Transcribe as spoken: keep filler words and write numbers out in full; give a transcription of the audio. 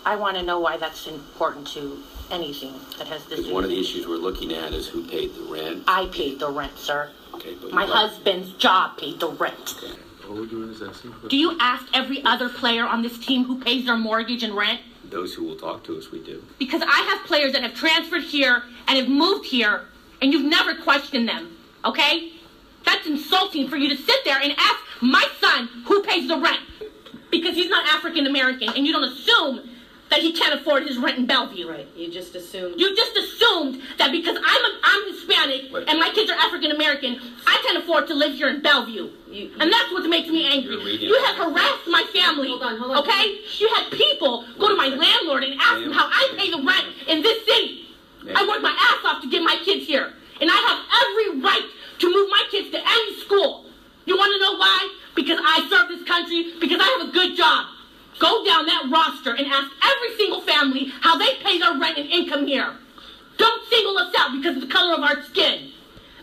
I want to know why that's important to anything that has this. One of the issues we're looking at is who paid the rent. I paid the rent, sir. Okay, but my what? husband's job paid the rent. Okay. All we're doing is asking for... Do you ask every other player on this team who pays their mortgage and rent? Those who will talk to us, we do. Because I have players that have transferred here and have moved here, and you've never questioned them, okay? That's insulting for you to sit there and ask my son who pays the rent. Because he's not African American, and you don't assume that he can't afford his rent in Bellevue. Right, you just assumed. You just assumed that because I'm a, I'm Hispanic Wait. and my kids are African American, I can afford to live here in Bellevue. You, you, and that's what makes me angry. You have harassed my family. Hold on, hold on. Okay? You had people go to my landlord and ask him how I pay the rent in this city. I work my ass off to get my kids here. And I have every right to move my kids to any school. You want to know why? Because I serve this country, because I have a good job. Go down that roster and ask every single family how they pay their rent and income here. Don't single us out because of the color of our skin.